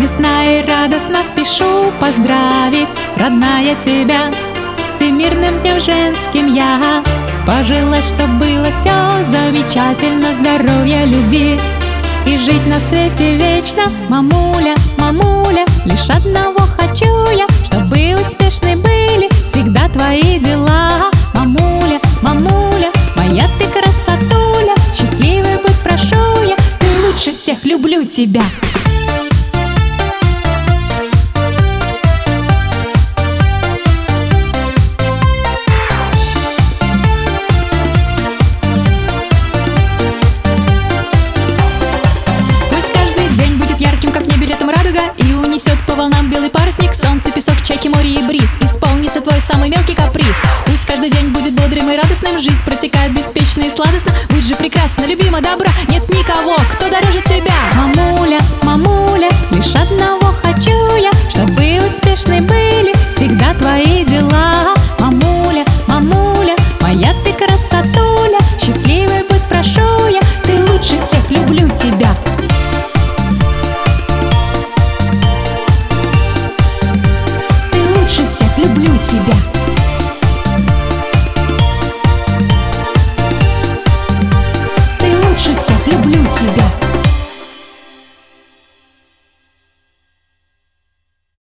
Весна и радостно спешу поздравить, родная, тебя с всемирным днем женским я. Пожелать, чтоб было все замечательно, здоровья, любви и жить на свете вечно. Мамуля, мамуля, лишь одного хочу я, чтобы успешны были всегда твои дела. Мамуля, мамуля, моя ты красотуля, счастливой быть прошу я, ты лучше всех, люблю тебя. И унесет по волнам белый парусник, солнце, песок, чайки, море и бриз. Исполнится твой самый мелкий каприз. Пусть каждый день будет бодрым и радостным, жизнь протекает беспечно и сладостно. Будь же прекрасна, любима, добра, нет никого, кто дороже тебя.